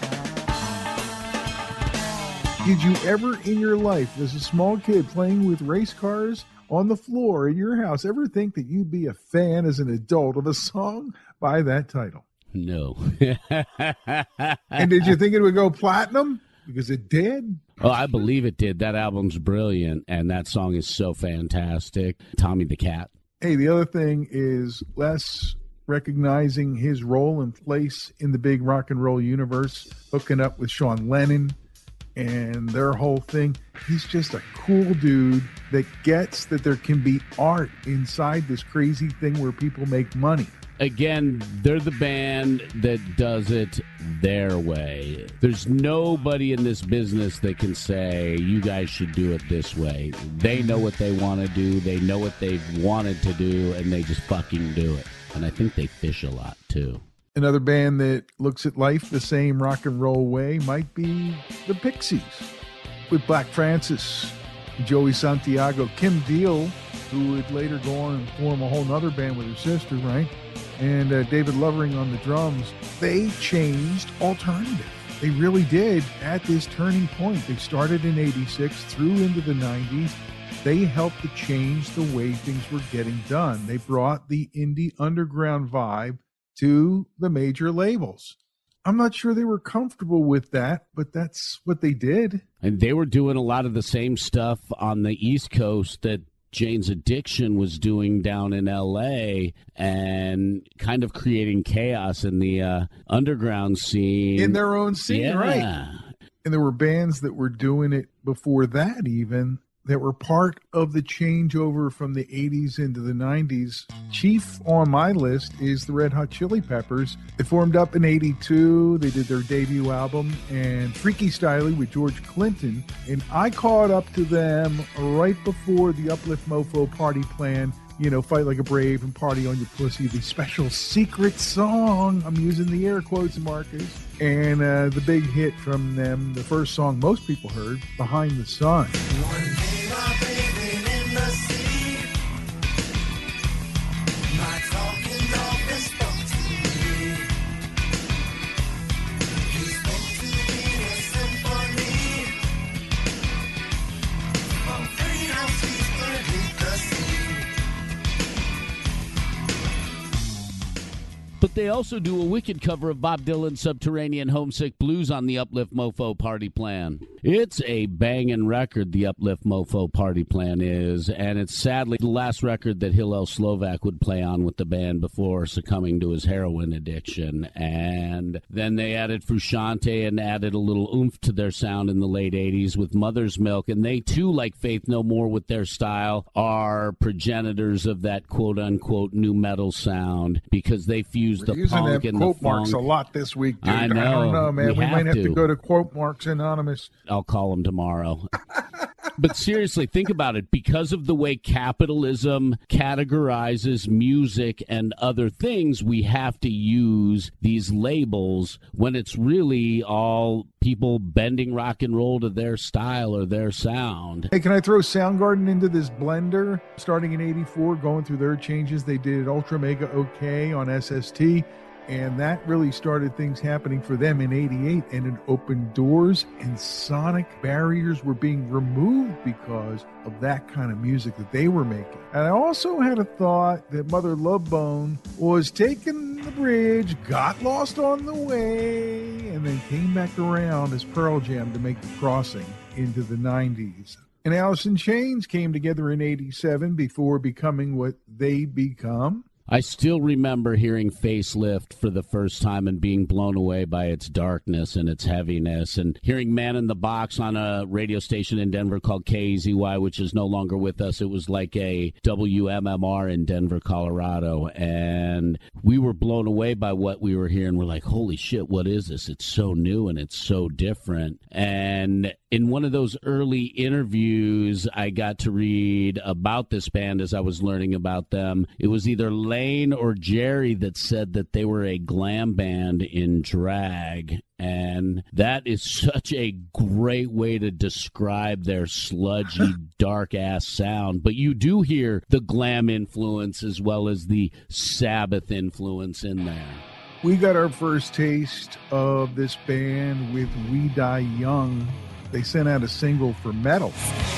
Speaker 8: fun.
Speaker 2: Did you ever in your life, as a small kid playing with race cars on the floor in your house, ever think that you'd be a fan as an adult of a song by that title?
Speaker 3: No.
Speaker 2: And did you think it would go platinum? Because it did.
Speaker 3: Oh, I believe it did. That album's brilliant, and that song is so fantastic. Tommy the Cat.
Speaker 2: Hey, the other thing is Les recognizing his role and place in the big rock and roll universe, hooking up with Sean Lennon and their whole thing. He's just a cool dude that gets that there can be art inside this crazy thing where people make money.
Speaker 3: Again, they're the band that does it their way. There's nobody in this business that can say, you guys should do it this way. They know what they want to do. They know what they've wanted to do, and they just fucking do it. And I think they fish a lot, too.
Speaker 2: Another band that looks at life the same rock and roll way might be the Pixies with Black Francis. Joey Santiago, Kim Deal, who would later go on and form a whole nother band with her sister, right? And uh, David Lovering on the drums. They changed alternative. They really did at this turning point. They started in eighty-six, through into the nineties. They helped to change the way things were getting done. They brought the indie underground vibe to the major labels. I'm not sure they were comfortable with that, but that's what they did.
Speaker 3: And they were doing a lot of the same stuff on the East Coast that Jane's Addiction was doing down in L A, and kind of creating chaos in the uh, underground scene.
Speaker 2: In their own scene,
Speaker 3: yeah.
Speaker 2: right. And there were bands that were doing it before that even, that were part of the changeover from the eighties into the nineties. Chief on my list is the Red Hot Chili Peppers. They formed up in eighty-two. They did their debut album, and Freaky Styley with George Clinton. And I caught up to them right before the Uplift Mofo Party Plan, you know, Fight Like a Brave and Party on Your Pussy, the special secret song. I'm using the air quotes, Marcus. And uh, the big hit from them, the first song most people heard, Behind the Sun.
Speaker 4: One day my baby in the sea, my talking dog spoke to me. He spoke to me a symphony from freedom seas beneath the sea.
Speaker 3: But they also do a wicked cover of Bob Dylan's Subterranean Homesick Blues on the Uplift Mofo Party Plan. It's a banging record, the Uplift Mofo Party Plan is, and it's sadly the last record that Hillel Slovak would play on with the band before succumbing to his heroin addiction. And then they added Frusciante and added a little oomph to their sound in the late eighties with Mother's Milk, and they too, like Faith No More with their style, are progenitors of that quote-unquote new metal sound, because they fuse
Speaker 2: We're
Speaker 3: the
Speaker 2: using
Speaker 3: punk
Speaker 2: that
Speaker 3: and
Speaker 2: quote
Speaker 3: the
Speaker 2: marks
Speaker 3: funk.
Speaker 2: a lot this week, dude.
Speaker 3: I know.
Speaker 2: I don't know, man.
Speaker 3: We
Speaker 2: We,
Speaker 3: have
Speaker 2: might have to.
Speaker 3: to.
Speaker 2: go to Quote Marks Anonymous.
Speaker 3: I'll call him tomorrow. But seriously, think about it. Because of the way capitalism categorizes music and other things, we have to use these labels when it's really all people bending rock and roll to their style or their sound.
Speaker 2: Hey, can I throw Soundgarden into this blender? Starting in eighty-four, going through their changes, they did Ultra Mega OK on S S T. And that really started things happening for them in eighty-eight, and it opened doors, and sonic barriers were being removed because of that kind of music that they were making. And I also had a thought that Mother Love Bone was taking the bridge, got lost on the way, and then came back around as Pearl Jam to make the crossing into the nineties. And Alice in Chains came together in eighty-seven before becoming what they become.
Speaker 3: I still remember hearing Facelift for the first time and being blown away by its darkness and its heaviness, and hearing Man in the Box on a radio station in Denver called K E Z Y, which is no longer with us. It was like a W M M R in Denver, Colorado, and we were blown away by what we were hearing. We're like, holy shit, what is this? It's so new and it's so different. And in one of those early interviews I got to read about this band as I was learning about them, it was either Lane or Jerry that said that they were a glam band in drag. And that is such a great way to describe their sludgy, dark-ass sound. But you do hear the glam influence as well as the Sabbath influence in there.
Speaker 2: We got our first taste of this band with We Die Young. They sent out a single for Metal.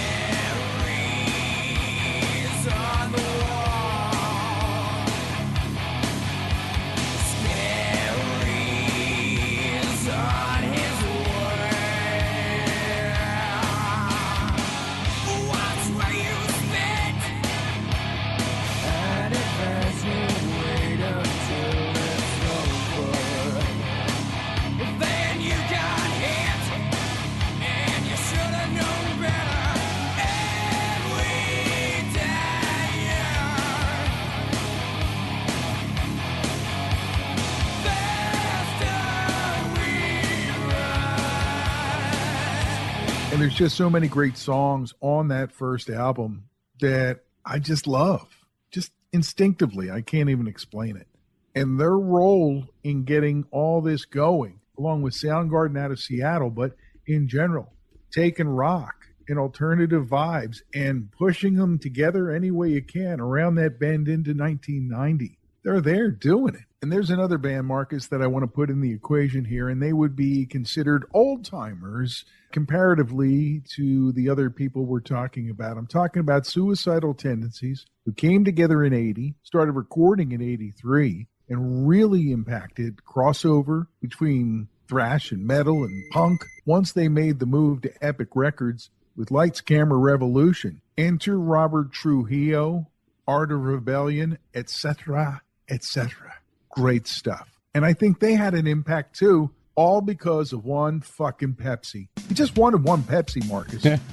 Speaker 2: And there's just so many great songs on that first album that I just love, just instinctively. I can't even explain it. And their role in getting all this going, along with Soundgarden out of Seattle, but in general, taking rock and alternative vibes and pushing them together any way you can around that bend into nineteen ninety. They're there doing it. And there's another band, Marcus, that I want to put in the equation here, and they would be considered old-timers comparatively to the other people we're talking about. I'm talking about Suicidal Tendencies, who came together in eighty, started recording in eighty-three, and really impacted crossover between thrash and metal and punk. Once they made the move to Epic Records with Lights, Camera, Revolution, enter Robert Trujillo, Art of Rebellion, et cetera, et cetera. Great stuff. And I think they had an impact too, all because of one fucking Pepsi. He just wanted one Pepsi, Marcus.
Speaker 4: Sometimes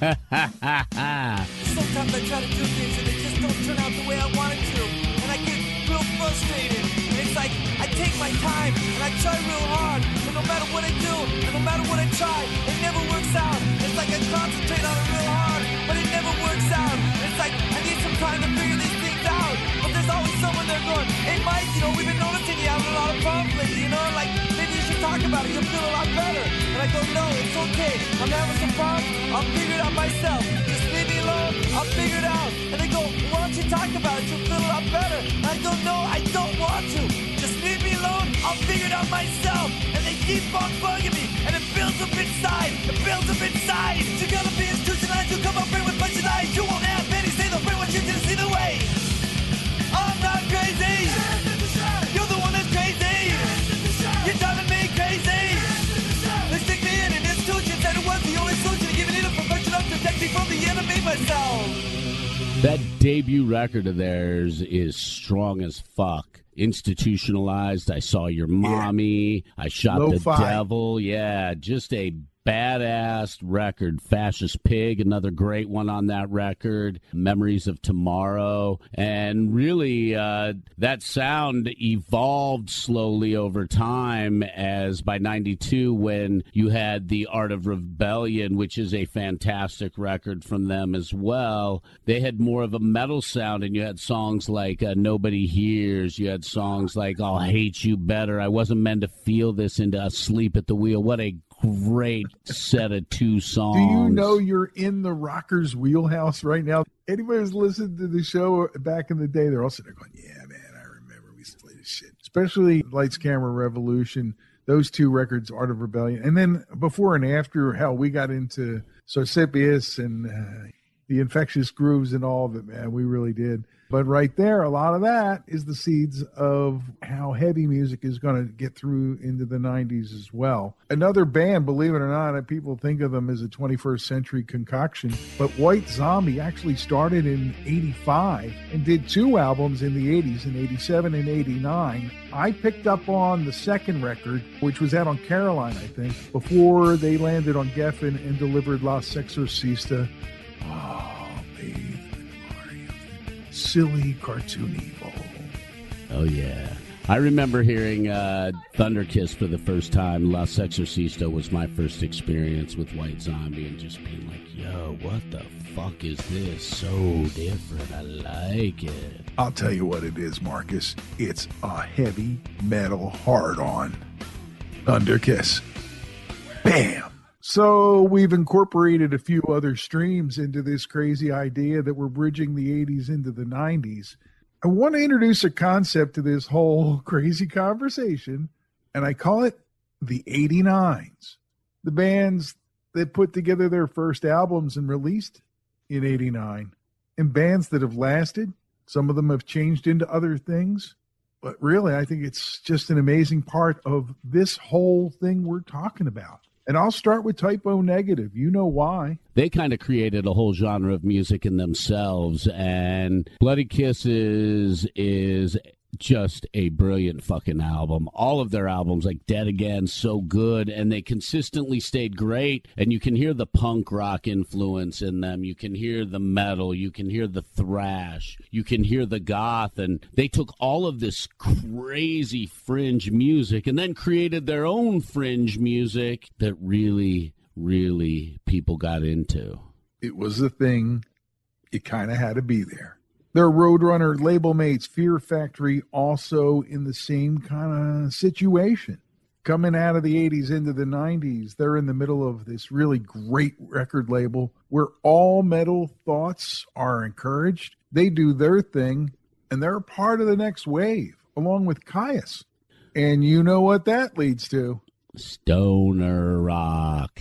Speaker 4: I try to do things and they just don't turn out the way I want it to. And I get real frustrated. And it's like I take my time and I try real hard. But no matter what I do and no matter what I try, it never works out. It's like I concentrate on it real hard, but it never works out. And it's like I need some time to figure these things out. But there's always someone there going, hey Mike, you know, we've been noticing you having a lot of problems lately, you know, like maybe you should talk about it, you'll feel a lot better. And I go, no, it's okay. I'm having some problems. I'll figure it out myself. Just leave me alone. I'll figure it out. And they go, why don't you talk about it? You'll feel a lot better. And I go, no, I don't want to. Just leave me alone. I'll figure it out myself. And they keep on bugging me. And it builds up inside. It builds up inside. You gotta be institutionalized. You come up here with bunch of lies. You won't have any say. They'll bring what you didn't see the way. I'm not crazy. You're the one that's crazy. You're driving me crazy. They stick me in an institution. Said it was the only solution to give it a perfection up to protect me from the enemy myself.
Speaker 3: That debut record of theirs is strong as fuck. Institutionalized. I Saw Your Mommy. Yeah. I Shot Lo-fi. The Devil. Yeah, just a badass record. Fascist Pig, another great one on that record. Memories of Tomorrow. And really, uh, that sound evolved slowly over time, as by ninety-two, when you had The Art of Rebellion, which is a fantastic record from them as well, they had more of a metal sound, and you had songs like uh, Nobody Hears. You had songs like I'll Hate You Better. I Wasn't Meant to Feel This, into Asleep at the Wheel. What a great set of two songs.
Speaker 2: Do you know you're in the rockers' wheelhouse right now? Anybody who's listened to the show back in the day, they're all sitting there going, yeah, man, I remember we used to play this shit. Especially Lights, Camera, Revolution, those two records, Art of Rebellion. And then before and after, hell, we got into Sarsipius and uh, the Infectious Grooves and all of it, man. We really did. But right there, a lot of that is the seeds of how heavy music is going to get through into the nineties as well. Another band, believe it or not, people think of them as a twenty-first century concoction, but White Zombie actually started in eighty-five and did two albums in the eighties, in eighty-seven and eighty-nine. I picked up on the second record, which was out on Caroline, I think, before they landed on Geffen and delivered La Sexorcista. Oh, baby. Silly, cartoony evil.
Speaker 3: Oh, yeah. I remember hearing uh, Thunder Kiss for the first time. La Sexorcista was my first experience with White Zombie, and just being like, yo, what the fuck is this? So different. I like it.
Speaker 2: I'll tell you what it is, Marcus. It's a heavy metal hard-on. Thunder Kiss. Bam! So we've incorporated a few other streams into this crazy idea that we're bridging the eighties into the nineties. I want to introduce a concept to this whole crazy conversation, and I call it the eighty-nines. The bands that put together their first albums and released in eighty-nine, and bands that have lasted. Some of them have changed into other things, but really I think it's just an amazing part of this whole thing we're talking about. And I'll start with Type O Negative. You know why.
Speaker 3: They kind of created a whole genre of music in themselves, and Bloody Kisses is just a brilliant fucking album. All of their albums, like Dead Again, so good, and they consistently stayed great, and you can hear the punk rock influence in them. You can hear the metal. You can hear the thrash. You can hear the goth, and they took all of this crazy fringe music and then created their own fringe music that really, really people got into.
Speaker 2: It was a thing. It kind of had to be there. Their Roadrunner label mates, Fear Factory, also in the same kind of situation. Coming out of the eighties into the nineties, they're in the middle of this really great record label where all metal thoughts are encouraged. They do their thing, and they're a part of the next wave, along with Caius. And you know what that leads to.
Speaker 3: Stoner rock.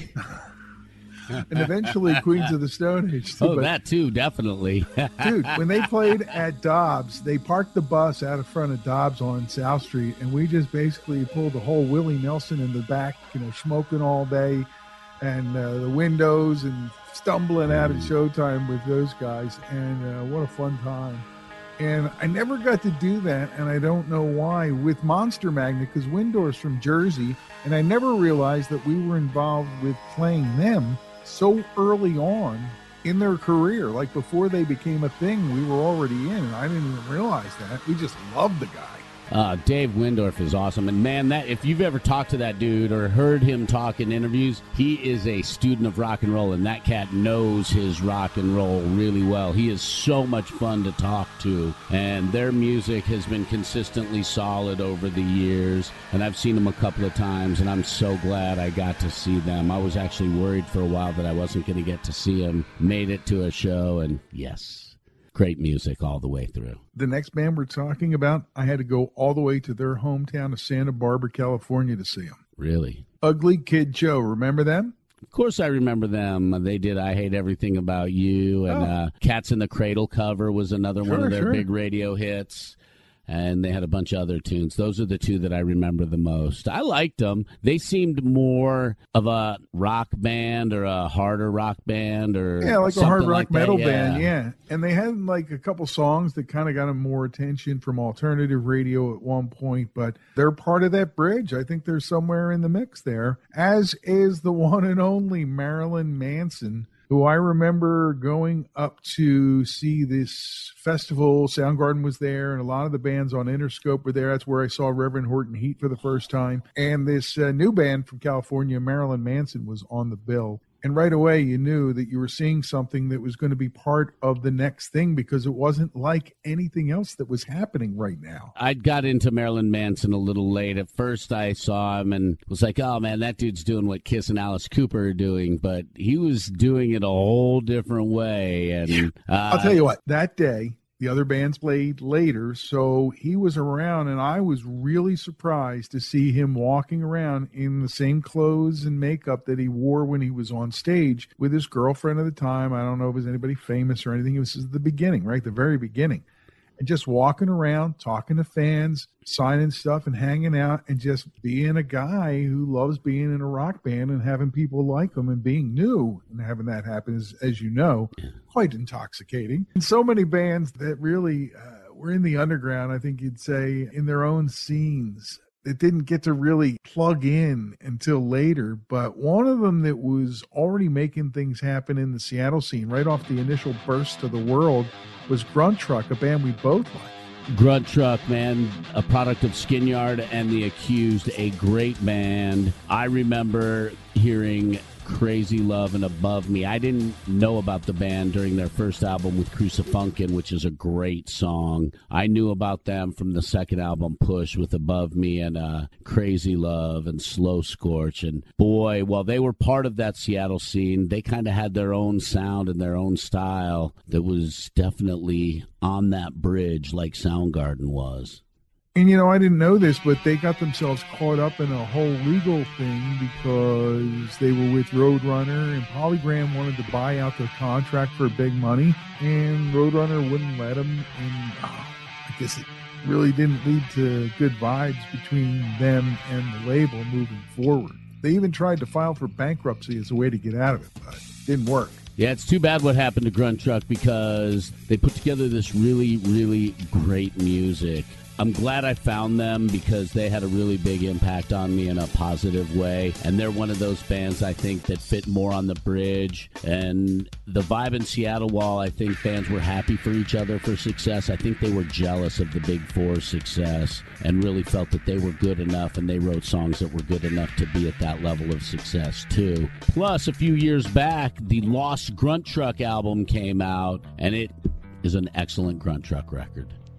Speaker 2: And eventually Queens of the Stone Age. Too.
Speaker 3: Oh,
Speaker 2: But,
Speaker 3: that too, definitely.
Speaker 2: dude, when they played at Dobbs, they parked the bus out in front of Dobbs on South Street, and we just basically pulled the whole Willie Nelson in the back, you know, smoking all day, and uh, the windows, and stumbling out at Showtime with those guys. And uh, what a fun time. And I never got to do that, and I don't know why, with Monster Magnet, because Windor's from Jersey, and I never realized that we were involved with playing them so early on in their career. Like before they became a thing, we were already in, and I didn't even realize that. We just loved the guy.
Speaker 3: Uh, Dave Windorf is awesome. And, man, that if you've ever talked to that dude or heard him talk in interviews, he is a student of rock and roll, and that cat knows his rock and roll really well. He is so much fun to talk to, and their music has been consistently solid over the years, and I've seen them a couple of times, and I'm so glad I got to see them. I was actually worried for a while that I wasn't going to get to see them. Made it to a show, and yes. Great music all the way through.
Speaker 2: The next band we're talking about, I had to go all the way to their hometown of Santa Barbara, California to see them.
Speaker 3: Really?
Speaker 2: Ugly Kid Joe, remember them?
Speaker 3: Of course I remember them. They did I Hate Everything About You, and
Speaker 2: Oh.
Speaker 3: uh, Cats in the Cradle cover was another one
Speaker 2: Sure,
Speaker 3: of their
Speaker 2: sure.
Speaker 3: big radio hits. And they had a bunch of other tunes. Those are the two that I remember the most. I liked them. They seemed more of a rock band or a harder rock band or
Speaker 2: Yeah, like a
Speaker 3: something
Speaker 2: hard rock
Speaker 3: like that.
Speaker 2: metal band, yeah. And they had like a couple songs that kind of got them more attention from alternative radio at one point, but they're part of that bridge. I think they're somewhere in the mix there, as is the one and only Marilyn Manson, who I remember going up to see this festival. Soundgarden was there, and a lot of the bands on Interscope were there. That's where I saw Reverend Horton Heat for the first time. And this uh, new band from California, Marilyn Manson, was on the bill. And right away, you knew that you were seeing something that was going to be part of the next thing, because it wasn't like anything else that was happening right now.
Speaker 3: I got into Marilyn Manson a little late. At first, I saw him and was like, oh, man, that dude's doing what Kiss and Alice Cooper are doing. But he was doing it a whole different way. And uh,
Speaker 2: I'll tell you what, that day, the other bands played later, so he was around, and I was really surprised to see him walking around in the same clothes and makeup that he wore when he was on stage with his girlfriend at the time. I don't know if it was anybody famous or anything. It was the beginning, right? The very beginning. And just walking around, talking to fans, signing stuff and hanging out, and just being a guy who loves being in a rock band and having people like him and being new and having that happen is, as you know, quite intoxicating. And so many bands that really uh, were in the underground, I think you'd say, in their own scenes, that didn't get to really plug in until later. But one of them that was already making things happen in the Seattle scene right off the initial burst to the world was Grunt Truck, a band we both liked.
Speaker 3: Grunt Truck, man, a product of Skinyard and The Accused, a great band. I remember hearing Crazy Love and Above Me. I didn't know about the band during their first album with Crucifunkin, which is a great song. I knew about them from the second album, Push, with Above Me and uh, Crazy Love and Slow Scorch. And boy, while they were part of that Seattle scene, they kind of had their own sound and their own style that was definitely on that bridge like Soundgarden was.
Speaker 2: And, you know, I didn't know this, but they got themselves caught up in a whole legal thing because they were with Roadrunner, and Polygram wanted to buy out their contract for big money, and Roadrunner wouldn't let them. And oh, I guess it really didn't lead to good vibes between them and the label moving forward. They even tried to file for bankruptcy as a way to get out of it, but it didn't work.
Speaker 3: Yeah, it's too bad what happened to Grunt Truck because they put together this really, really great music. I'm glad I found them because they had a really big impact on me in a positive way. And they're one of those bands, I think, that fit more on the bridge. And the vibe in Seattle, while I think fans were happy for each other for success, I think they were jealous of the Big Four's success and really felt that they were good enough, and they wrote songs that were good enough to be at that level of success, too. Plus, a few years back, the Lost Grunt Truck album came out, and it is an excellent Grunt Truck record.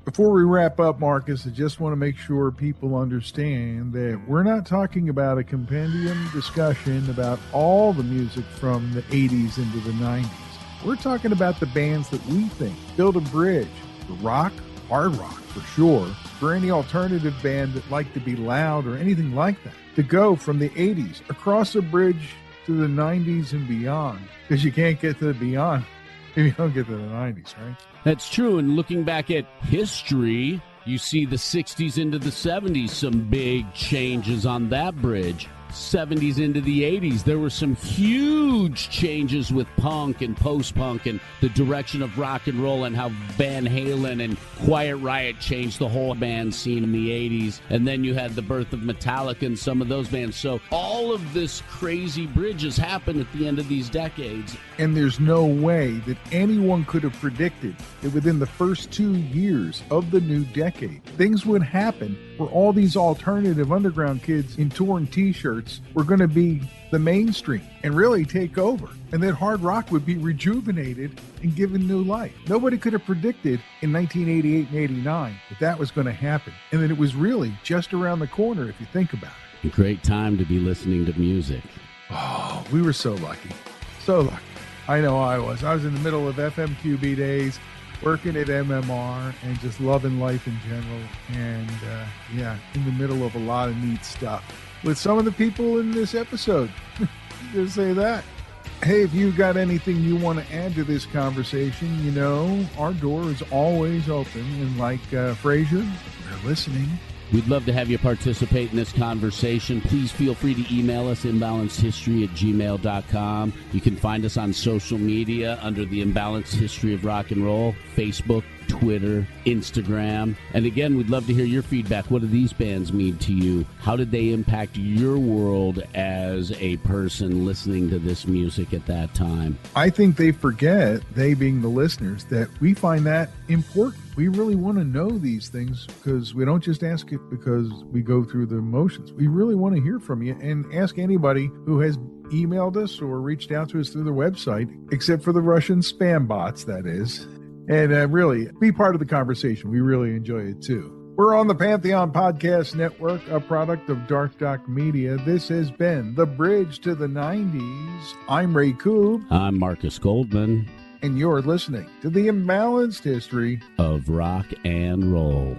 Speaker 2: Before we wrap up, Marcus, I just want to make sure people understand that we're not talking about a compendium discussion about all the music from the eighties into the nineties. We're talking about the bands that we think build a bridge for rock, hard rock for sure, for any alternative band that like to be loud or anything like that, to go from the eighties across a bridge to the nineties and beyond, because you can't get to the beyond if you don't get to the nineties, right?
Speaker 3: That's true. And looking back at history, you see the sixties into the seventies, some big changes on that bridge. seventies into the eighties, there were some huge changes with punk and post-punk and the direction of rock and roll, and how Van Halen and Quiet Riot changed the whole band scene in the eighties. And then you had the birth of Metallica and some of those bands. So all of this crazy bridges happened at the end of these decades.
Speaker 2: And there's no way that anyone could have predicted that within the first two years of the new decade, things would happen where all these alternative underground kids in torn t-shirts were going to be the mainstream and really take over, and that hard rock would be rejuvenated and given new life. Nobody could have predicted in nineteen eighty-eight and eighty-nine that that was going to happen, and that it was really just around the corner if you think about it.
Speaker 3: A great time to be listening to music.
Speaker 2: Oh, we were so lucky. So lucky. I know I was. I was in the middle of F M Q B days, working at M M R, and just loving life in general. And, uh, yeah, in the middle of a lot of neat stuff with some of the people in this episode. Just say that. Hey, if you got anything you want to add to this conversation, you know, our door is always open. And like uh, Frazier, we're listening.
Speaker 3: We'd love to have you participate in this conversation. Please feel free to email us, imbalanced history at gmail dot com. You can find us on social media under the Imbalanced History of Rock and Roll, Facebook, Twitter, Instagram. And again, we'd love to hear your feedback. What do these bands mean to you? How did they impact your world as a person listening to this music at that time?
Speaker 2: I think they forget, they being the listeners, that we find that important. We really want to know these things because we don't just ask it because we go through the motions. We really want to hear from you, and ask anybody who has emailed us or reached out to us through the website, except for the Russian spam bots, that is. And uh, really, be part of the conversation. We really enjoy it, too. We're on the Pantheon Podcast Network, a product of Dark Doc Media. This has been The Bridge to the nineties. I'm Ray Koob.
Speaker 3: I'm Marcus Goldman.
Speaker 2: And you're listening to The Imbalanced History
Speaker 3: of Rock and Roll.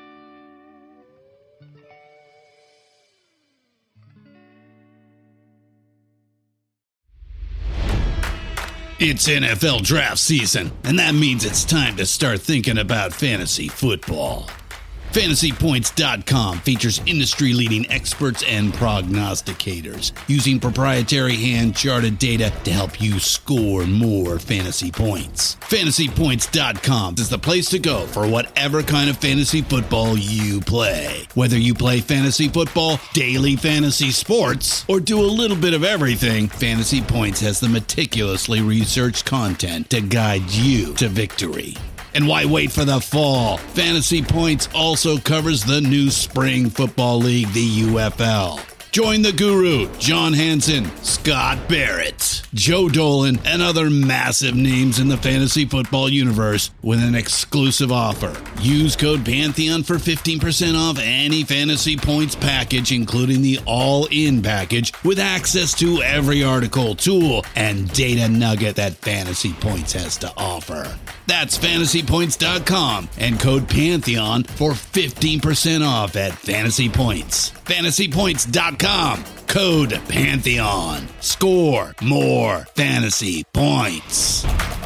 Speaker 7: It's N F L draft season, and that means it's time to start thinking about fantasy football. Fantasy Points dot com features industry-leading experts and prognosticators using proprietary hand-charted data to help you score more fantasy points. Fantasy Points dot com is the place to go for whatever kind of fantasy football you play. Whether you play fantasy football, daily fantasy sports, or do a little bit of everything, Fantasy Points has the meticulously researched content to guide you to victory. And why wait for the fall? Fantasy Points also covers the new spring football league, the U F L. Join the guru, John Hansen, Scott Barrett, Joe Dolan, and other massive names in the fantasy football universe with an exclusive offer. Use code Pantheon for fifteen percent off any Fantasy Points package, including the all-in package, with access to every article, tool, and data nugget that Fantasy Points has to offer. That's Fantasy Points dot com and code Pantheon for fifteen percent off at Fantasy Points. Fantasy Points dot com, code Pantheon. Score more fantasy points.